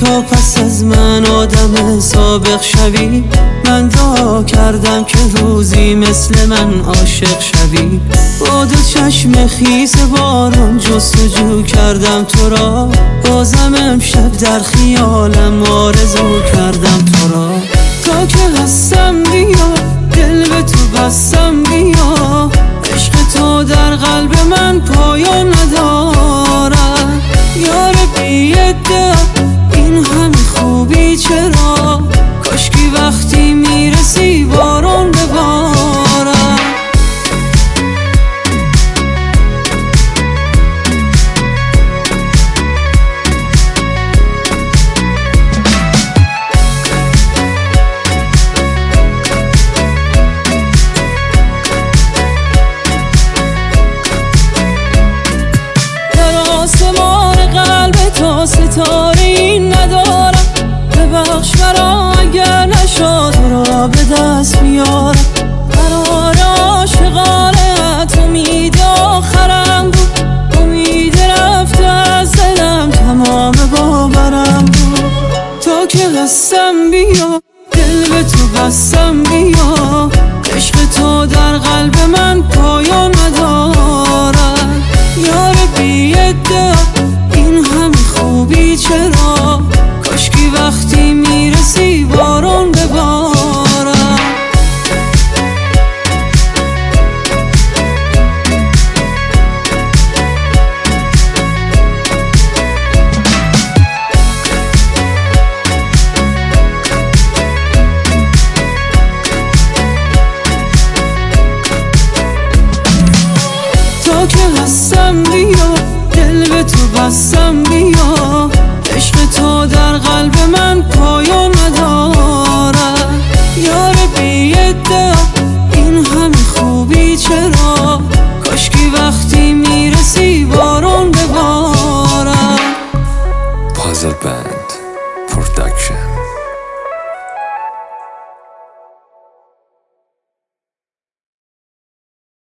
تا پس از من آدم سابق شوی. من دعا کردم که روزی مثل من عاشق شوی. با دو چشم خیس باران جستجو کردم تو را، بازم امشب در خیالم آرزو کردم تو را. تا که هستم بیا، دل به تو بستم بیا، عشق تو در قلب من پایان ندارد. یار بی ادعا این همه خوبی چرا، کاشکی وقتی میرسی باران ببارد. ستاره این ندارم، ببخش مرا اگر نشد را به دست میارم. قرار عاشقانت امید آخرم بود، امید رفته از دلم تمام باورم بود. تا که هستم بیا، دل به تو بستم بیا، عشق تو در قلب من پایان ندارد. یار بی ادعا این همه خوبی چرا، کاشکی وقتی میرسی باران ببارد. تا که هستم بیا، دل به تو بستم بیا، عشق تو در قلب